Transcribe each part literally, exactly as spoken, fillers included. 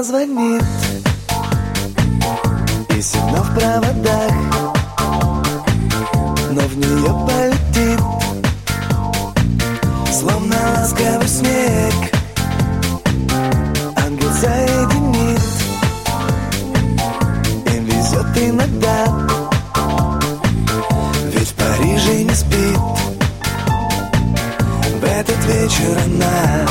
позвонит, и сигнал в проводах, но в нее полетит, словно ласковый снег. Ангел соединит, им везет иногда, ведь в Париже не спит в этот вечер она.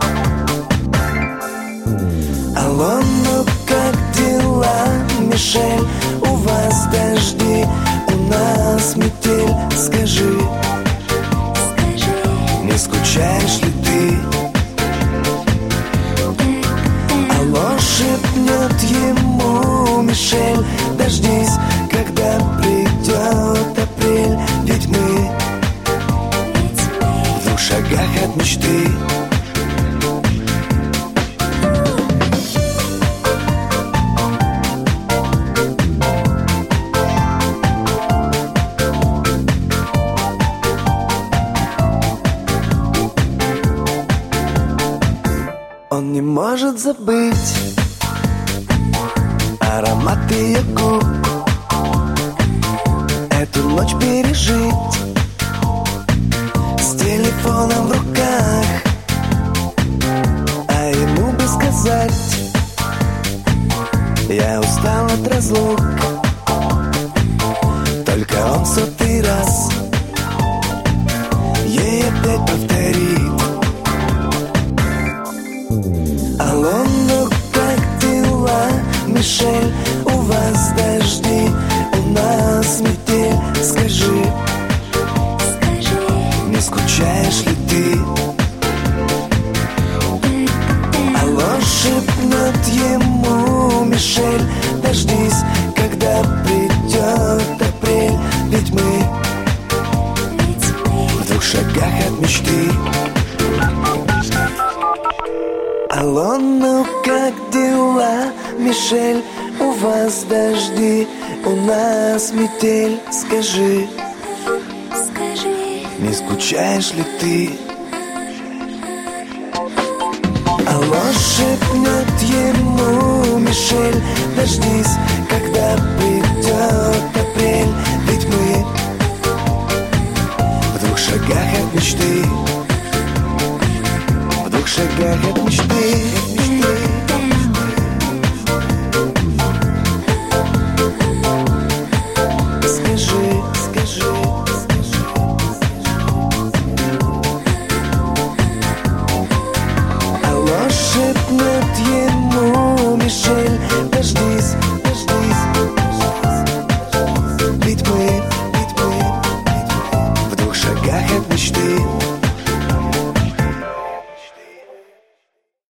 Алло, ну как дела, Мишель? У вас дожди, у нас метель. Скажи, Скажи, не скучаешь ли ты? Алло, шепнет ему Мишель, дождись, когда придет апрель. Ведь мы ведь мы в двух шагах от мечты. Он не может забыть аромат ее губ, эту ночь пережить с телефоном в руках, а ему бы сказать: я устал от разлук. Только он в сотый раз ей опять повторит: алло, ну как дела, Мишель? У вас дожди, у нас метель. Скажи, скажи, не скучаешь ли ты? Алло, шепнет ему Мишель, дождись, когда придет апрель. Ведь мы ведь мы в двух шагах от мечты. Алло, ну как дела, Мишель? У вас дожди, у нас метель. Скажи, скажи, не скучаешь ли ты? Алло, шепнет ему Мишель, дождись, когда придет апрель. Ведь мы в двух шагах от мечты, в двух шагах от мечты.